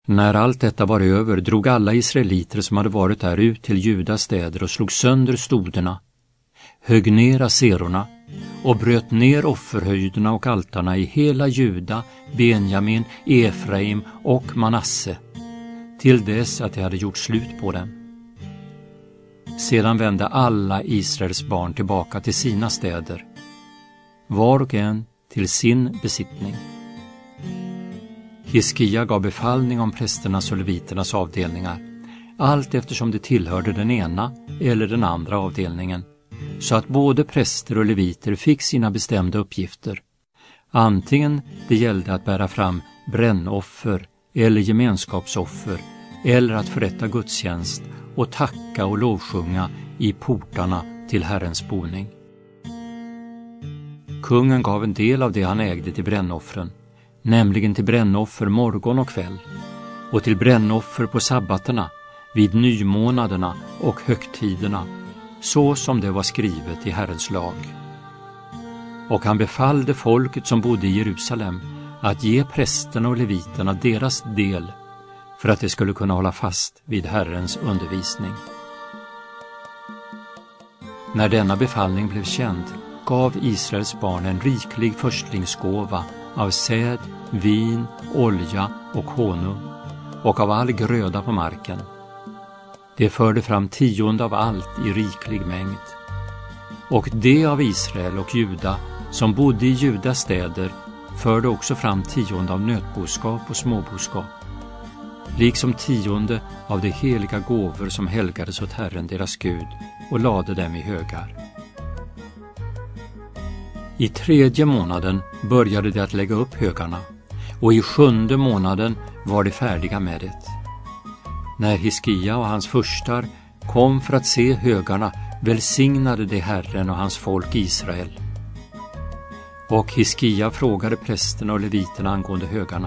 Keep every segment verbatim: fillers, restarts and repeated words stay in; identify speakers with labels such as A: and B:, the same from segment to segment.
A: När allt detta var över drog alla israeliter som hade varit där ut till Judas städer och slog sönder stoderna, högg ner aserorna och bröt ner offerhöjderna och altarna i hela Juda, Benjamin, Efraim och Manasse, till dess att de hade gjort slut på dem. Sedan vände alla Israels barn tillbaka till sina städer, var och en till sin besittning. Hiskia gav befallning om prästernas och leviternas avdelningar, allt eftersom det tillhörde den ena eller den andra avdelningen, så att både präster och leviter fick sina bestämda uppgifter, antingen det gällde att bära fram brännoffer eller gemenskapsoffer, eller att förrätta gudstjänst och tacka och lovsjunga i portarna till Herrens boning. Kungen gav en del av det han ägde till brännoffren, nämligen till brännoffer morgon och kväll, och till brännoffer på sabbaterna, vid nymånaderna och högtiderna, så som det var skrivet i Herrens lag. Och han befallde folket som bodde i Jerusalem att ge prästerna och leviterna deras del, för att de skulle kunna hålla fast vid Herrens undervisning. När denna befallning blev känd gav Israels barn en riklig förstlingsgåva av säd, vin, olja och honung, och av all gröda på marken. Det förde fram tionde av allt i riklig mängd. Och det av Israel och Juda som bodde i Judas städer förde också fram tionde av nötboskap och småboskap, liksom tionde av de heliga gåvor som helgades åt Herren deras Gud, och lade dem i högar. I tredje månaden började de att lägga upp högarna, och i sjunde månaden var de färdiga med det. När Hiskia och hans furstar kom för att se högarna välsignade de Herren och hans folk Israel. Och Hiskia frågade prästerna och leviterna angående högarna.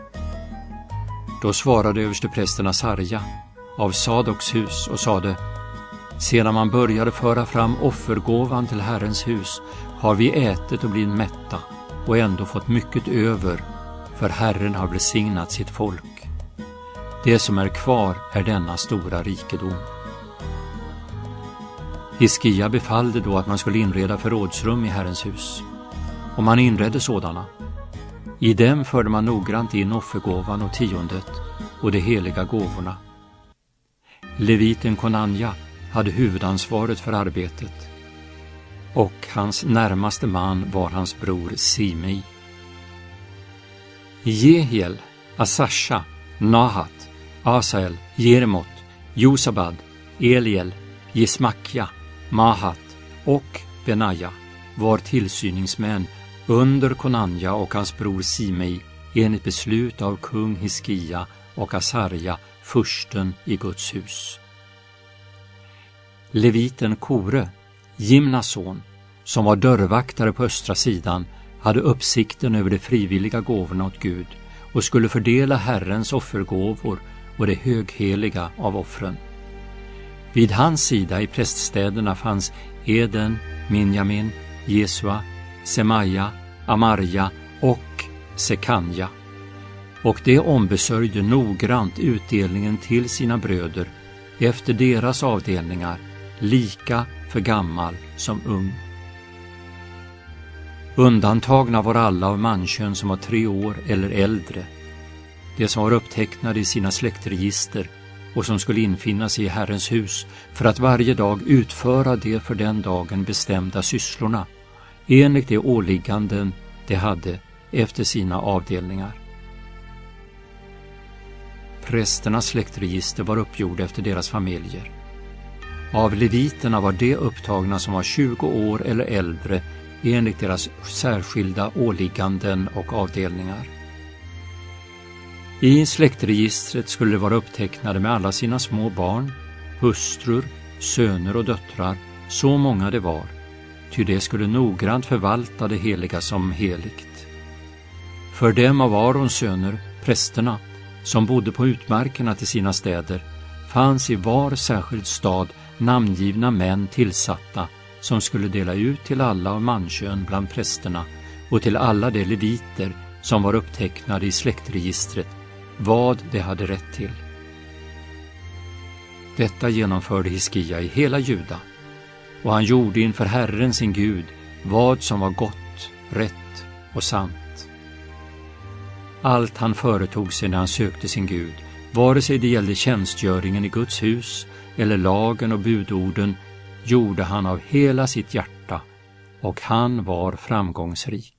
A: Då svarade översteprästen Asarja av Sadoks hus och sade: Sedan man började föra fram offergåvan till Herrens hus har vi ätit och blivit mätta och ändå fått mycket över, för Herren har välsignat sitt folk. Det som är kvar är denna stora rikedom. Hiskia befallde då att man skulle inreda förrådsrum i Herrens hus, och man inredde sådana. I dem förde man noggrant in offergåvan och tiondet och de heliga gåvorna. Leviten Konanja hade huvudansvaret för arbetet, och hans närmaste man var hans bror Simei. Jehiel, Asasha, Nahat, Asael, Jeremot, Josabad, Eliel, Jesmakja, Mahat och Benaja var tillsyningsmän under Konanja och hans bror Simei enligt beslut av kung Hiskia och Asarja, fursten i Guds hus. Leviten Kore, Jimnas son, som var dörrvaktare på östra sidan, hade uppsikten över de frivilliga gåvorna åt Gud och skulle fördela Herrens offergåvor och det högheliga av offren. Vid hans sida i präststäderna fanns Eden, Minjamin, Jesua, Semaja, Amarja och Sekanja, och det ombesörjde noggrant utdelningen till sina bröder efter deras avdelningar, lika för gammal som ung. Undantagna var alla av mankön som var tre år eller äldre, de som var upptecknade i sina släktregister och som skulle infinna sig i Herrens hus för att varje dag utföra de för den dagen bestämda sysslorna, enligt de åligganden de hade efter sina avdelningar. Prästernas släktregister var uppgjorda efter deras familjer. Av leviterna var de upptagna som var tjugo år eller äldre enligt deras särskilda åligganden och avdelningar. I släktregistret skulle det vara upptecknade med alla sina små barn, hustrur, söner och döttrar, så många det var, ty det skulle noggrant förvalta det heliga som heligt. För dem av Arons söner, prästerna, som bodde på utmarkerna till sina städer, fanns i var särskild stad namngivna män tillsatta som skulle dela ut till alla av mankön bland prästerna och till alla de leviter som var upptecknade i släktregistret vad de hade rätt till. Detta genomförde Hiskia i hela Juda, och han gjorde inför Herren sin Gud vad som var gott, rätt och sant. Allt han företog sig när han sökte sin Gud, vare sig det gällde tjänstgöringen i Guds hus eller lagen och budorden, gjorde han av hela sitt hjärta, och han var framgångsrik.